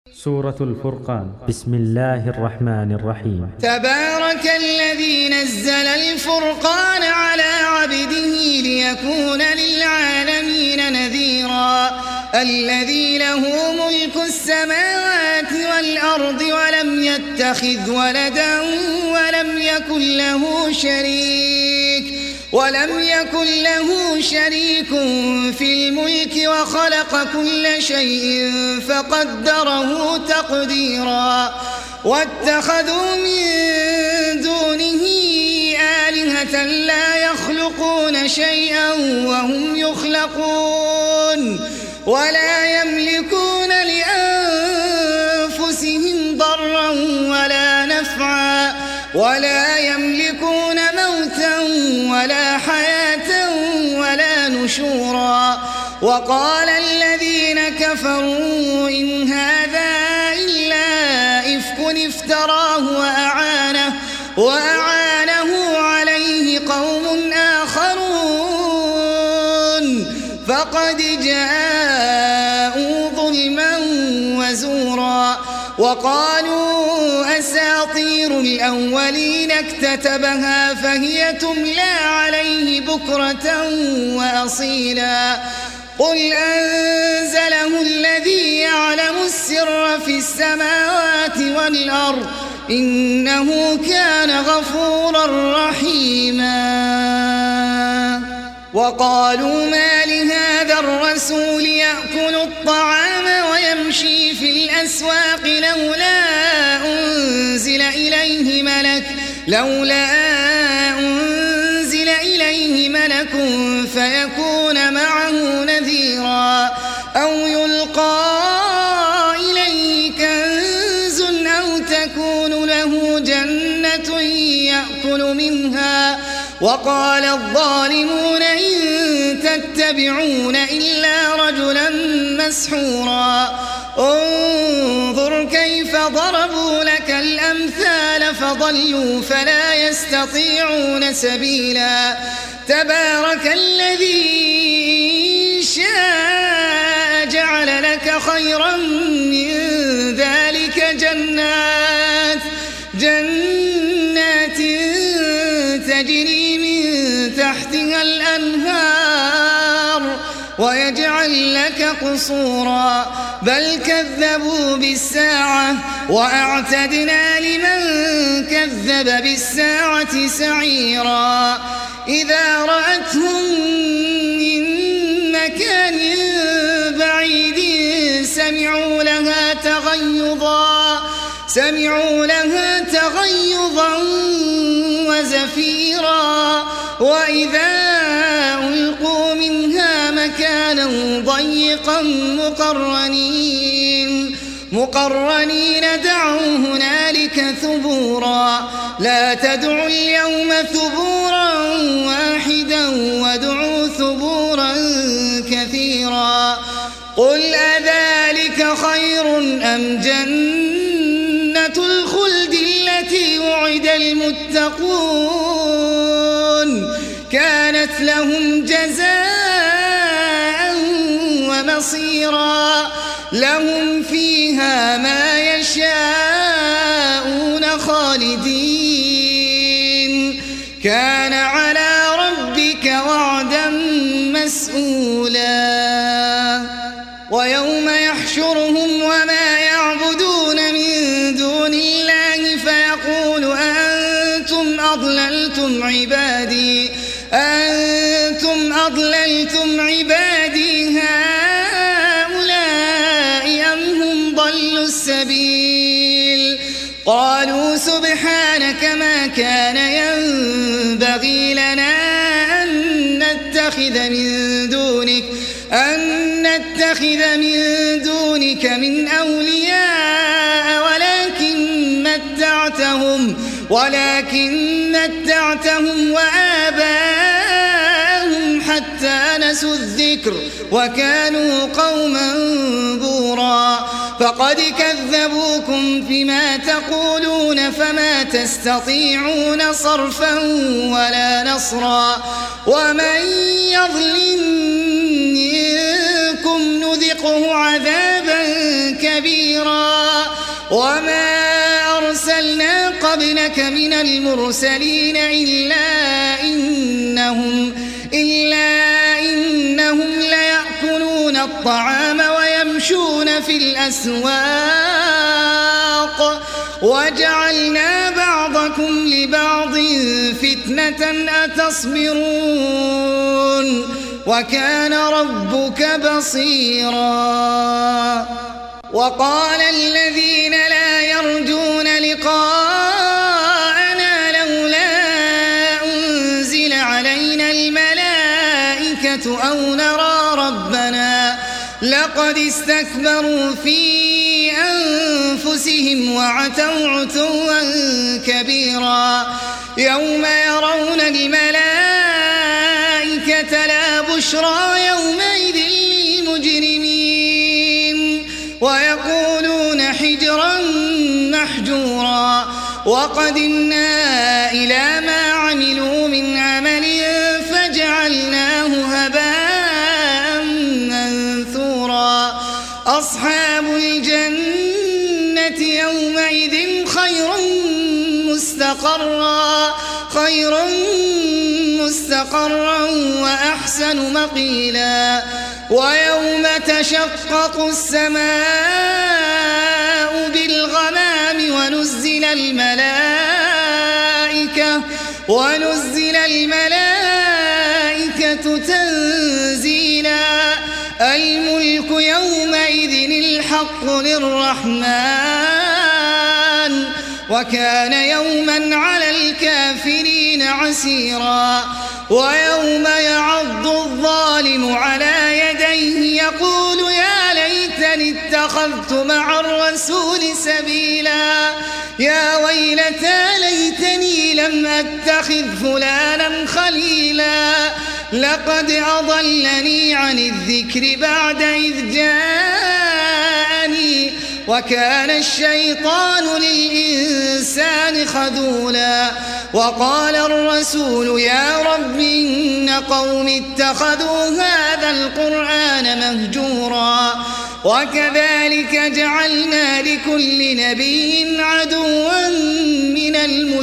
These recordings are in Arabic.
سورة الفرقان. بسم الله الرحمن الرحيم. تبارك الذي نزل الفرقان على عبده ليكون للعالمين نذيرا الذي له ملك السماوات والأرض ولم يتخذ ولدا ولم يكن له شريك في الملك وخلق كل شيء فقدره تقديرا واتخذوا من دونه آلهة لا يخلقون شيئا وهم يخلقون ولا يملكون لأنفسهم ضرا ولا نفعا ولا يملكون موتا ولا حياة ولا نشورا وقال الذين كفروا إن هذا إلا إفك افتراه وأعانه عليه قوم آخرون فقد جاءوا ظلما وزورا وقالوا أساطير الأولين اكتتبها فهي تملى عليه بكرة وأصيلا قل أنزله الذي يعلم السر في السماوات والأرض إنه كان غفورا رحيما وقالوا ما لهذا الرسول يأكل الطعام ويمشي في الأسواق لولا أنزل إليه ملك فيكون معه نذيرا أو يلقى إليه كنز أو تكون له جنة يأكل منها وقال الظالمون إن تتبعون إلا رجلا مسحورا انظر كيف ضربوا لك الأمثال فضلوا فلا يستطيعون سبيلا تبارك الذي شاء جعل لك خيرا من ذلك جنات تجري من تحتها الأنهار ويجعل لك قصورا بل كذبوا بالساعة وأعتدنا لمن كذب بالساعة سعيرا إذا رأتهم من مكان بعيد سمعوا لها تغيظا وزفيرا وإذا ألقوا منها مكانا ضيقا مقرنين دعوا هنالك ثبورا لا تدعوا اليوم ثبورا واحدا وادعوا ثبورا كثيرا قل أذلك خير أم جنة الخلد التي وعد المتقون كانت لهم جزاء ومصيرا لهم فيها ما يشاءون خالدين كان على ربك وعدا مسئولا ويوم يحشرهم وما يعبدون من دون الله فيقول أنتم أضللتم عبادي هؤلاء أم هم ضلوا السبيل قالوا سبحانك ما كان ينبغي لنا أن نتخذ من دونك من أولياء ولكن متعتهم وآباءهم حتى نسوا الذكر وكانوا قوما بورا فقد كذبوكم فيما تقولون فما تستطيعون صرفا ولا نصرا ومن يظلم منكم نذقه عذابا كبيرا وما أرسلنا قبلك من المرسلين إلا إنهم ليأكلون الطعام ويمشون في الأسواق وجعلنا بعضكم لبعض فتنة أتصبرون وكان ربك بصيرا وقال الذين لا يرجون لقاءنا لولا أنزل علينا الملائكة أو نرى ربنا لقد استكبروا في أنفسهم وعتوا عتوا كبيرا يوم يرون الملائكة لا بشرى يومئذ للمجرمين ويقولون حجرا محجورا وقدمنا إلى ما عملوا من عمل فجعلناه هباء منثورا أصحاب الجنة يومئذ خير مستقرا وأحسن مقيلا ويوم تشقق السماء بالغمام ونزل الملائكة تنزيلا الملك يومئذ الحق للرحمن وكان يوما على الكافرين عسيرا ويوم يعض الظالم على يديه يقول يا ليتني اتخذت مع الرسول سبيلا يا ويلتى ليتني لم أتخذ فلانا خليلا لقد أضلني عن الذكر بعد إذ جاءني وكان الشيطان للإنسان خذولا وقال الرسول يا رب إن قوم اتخذوا هذا القرآن مهجورا وكذلك جعلنا لكل نبي عدوا من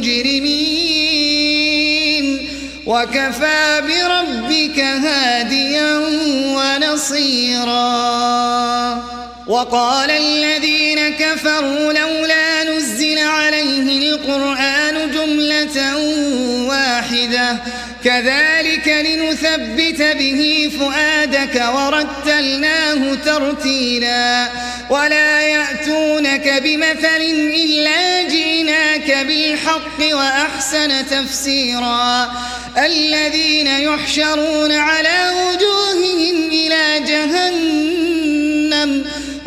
المجرمين وكفى بربك هاديا ونصيرا وقال الذين كفروا لولا نزل عليه القرآن جملة واحدة كذلك لنثبت به فؤادك ورتلناه ترتيلا ولا يأتونك بمثل إلا جئناك بالحق وأحسن تفسيرا الذين يحشرون على وجوههم إلى جهنم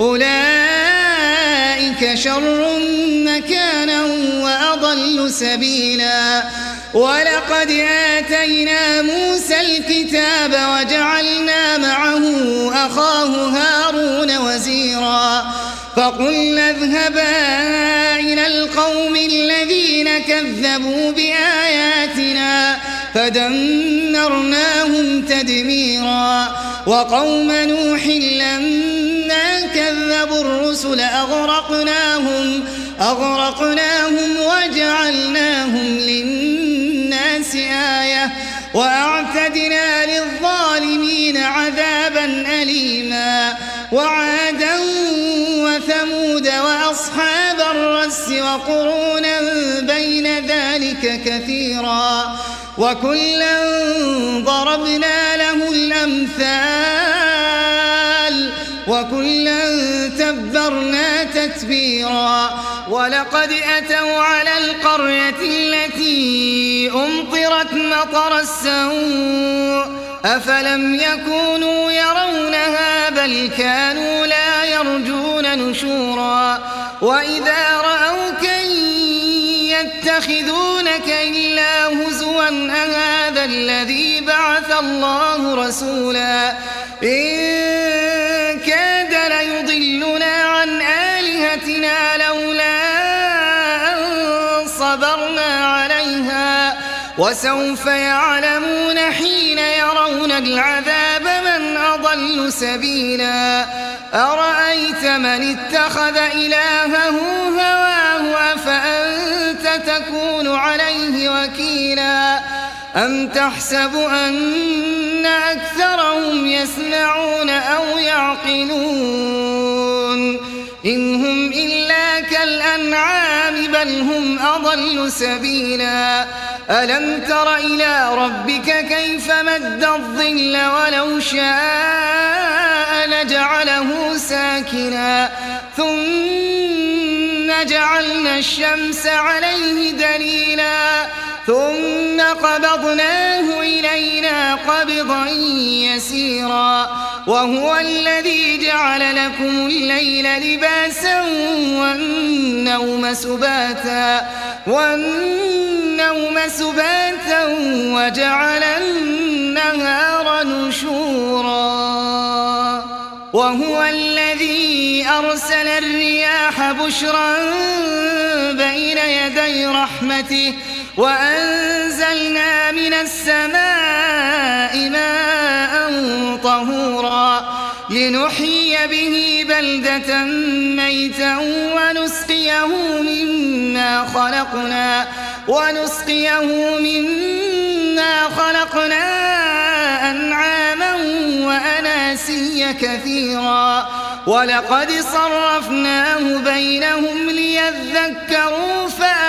أولئك شر مكانا وأضل سبيلا ولقد آتينا موسى الكتاب وجعلنا معه أخاه هارون وزيرا فقلنا اذهبا إلى القوم الذين كذبوا بآياتنا فدمرناهم تدميرا وقوم نوح لما كذبوا الرسل أغرقناهم وجعلناهم للناس آية وأعتدنا للظالمين عذابا أليما وعادا وثمود وأصحاب الرس وقرونا بين ذلك كثيرا وكلا ضربنا له الأمثال وكلا تبرنا تتبيرا ولقد أتوا على القرية التي أمطرت مطر السوء أفلم يكونوا يرونها بل كانوا لا يرجون نشورا وإذا رأوك يتخذونك إلا هزوا أهذا الذي بعث الله رسولا إن كاد ليضلنا عن آلهتنا لولا أن صبرنا عليها وسوف يعلمون حين يرون العذاب من أضل أضل سبيلا أرأيت من اتخذ إلهه هواه أفأنت تكون عليه وكيلا أم تحسب أن أكثرهم يسمعون أو يعقلون إن هم إلا كالأنعام بل هم أضل سبيلا ألم تر إلى ربك كيف مد الظل ولو شاء لجعله ساكنا ثم جعلنا الشمس عليه دليلا ثم قبضناه إلينا قبضا يسيرا وهو الذي جعل لكم الليل لباسا والنوم سباتا وجعل النهار نشورا وهو الذي أرسل الرياح بشرا بين يدي رحمته وأنزلنا من السماء ماء طهورا لنحيي به بلدة ميتا ونسقيه مما خلقنا أنعاما وأناسيا كثيرا ولقد صرفناه بينهم ليذكروا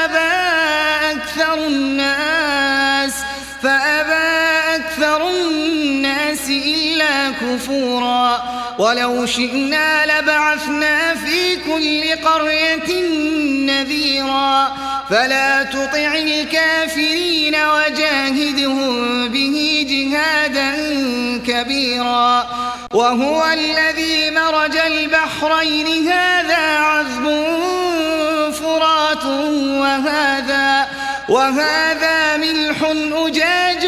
فأبى أكثر الناس إلا كفورا ولو شئنا لبعثنا في كل قرية نذيرا فلا تطع الكافرين وجاهدهم به جهادا كبيرا وهو الذي مرج البحرين هذا عذب فرات وهذا ملح أجاج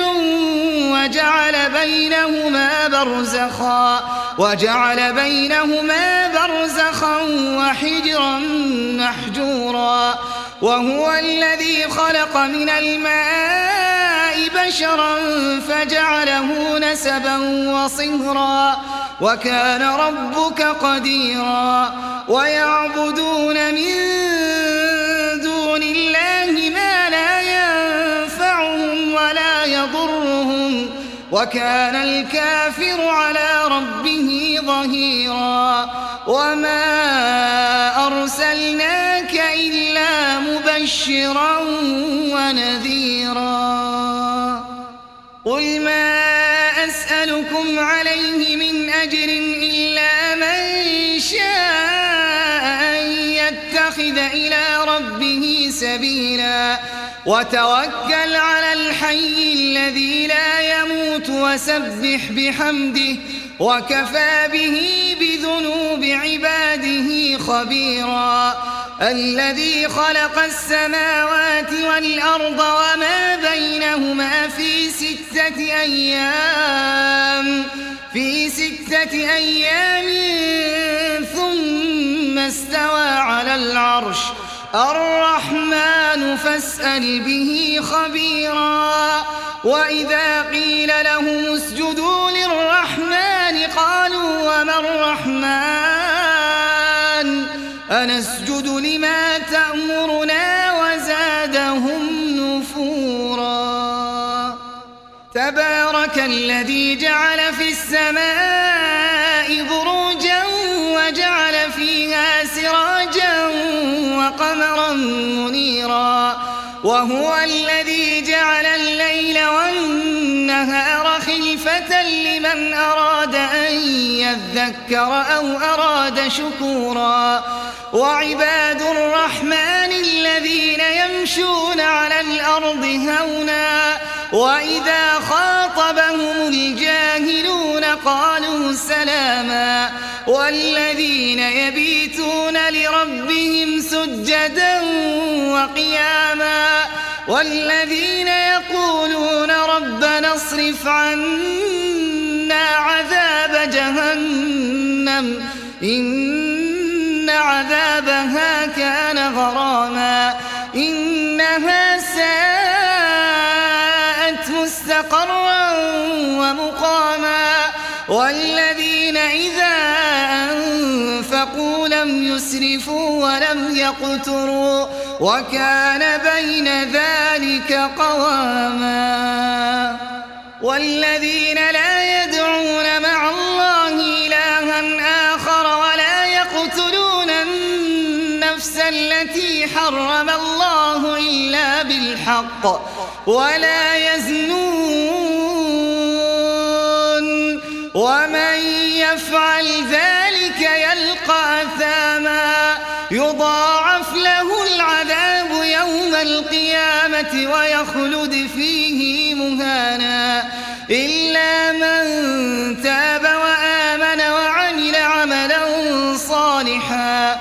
وجعل بينهما برزخا وحجرا محجورا وهو الذي خلق من الماء بشرا فجعله نسبا وصهرا وكان ربك قديرا ويعبدون من دون الله ما لا ينفعهم ولا يضرهم وكان الكافر على ربه ظهيرا وما أرسلناك إلا مبشرا ونذيرا قل ما أسألكم عليه من أجر إلا من شاء أن يتخذ إلى ربه سبيلا وتوكل على الحي الذي لا يموت وسبح بحمده وكفى به بذنوب عباده خبيرا الذي خلق السماوات والأرض وما بينهما في ستة أيام ثم استوى على العرش الرحمن فاسأل به خبيرا وإذا قيل لهم اسجدوا للرحمن قالوا وما الرحمن أنسجد لما تأمرنا وزادهم نفورا تبارك الذي جعل في السماء بروجا وجعل فيها سراجا وقمرا منيرا وهو الذي جعل الليل والنهار خلفة لمن أراد أن يذكر أو أراد شكورا وعباد الرحمن الذين يمشون على الأرض هونا وإذا خاطبهم الجاهلون قالوا سلاما والذين يبيتون لربهم سجدا وقياما والذين يقولون ربنا اصرف عنا عذاب جهنم إن عذابها كان غراما إنها ساءت مستقرا ومقاما والذين يسرفوا ولم يقتروا وكان بين ذلك قواما والذين لا يدعون مع الله إلها آخر ولا يقتلون النفس التي حرم الله إلا بالحق ولا يزنون ومن يفعل ذلك يلقى أثاما يضاعف له العذاب يوم القيامة ويخلد فيه مهانا إلا من تاب وآمن وعمل عملا صالحا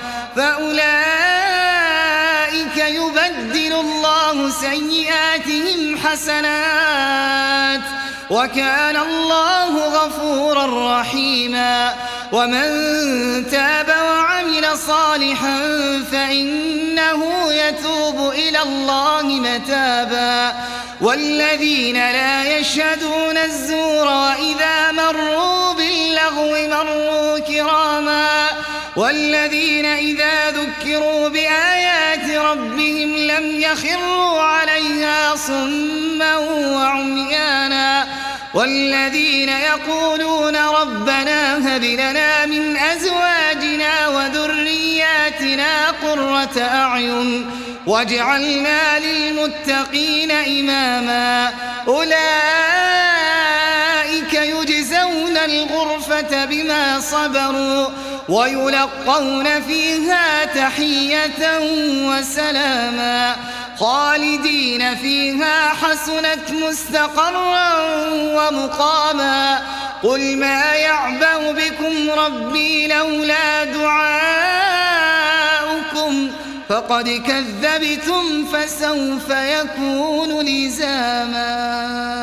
فأولئك يبدل الله سيئاتهم حسنات وكان الله غفورا رحيما ومن تاب وعمل صالحا فإنه يتوب إلى الله متابا والذين لا يشهدون الزور وإذا مروا باللغو مروا كراما والذين إذا ذكروا بآيات ربهم لم يخروا عليها صما وعميانا والذين يقولون ربنا هب لنا من أزواجنا وذرياتنا قرة أعين واجعلنا للمتقين إماما أولئك يجزون الغرفة بما صبروا ويلقون فيها تحية وسلاما خالدين فيها حسنت مستقرا ومقاما قل ما يعبأ بكم ربي لولا دعاؤكم فقد كذبتم فسوف يكون لزاما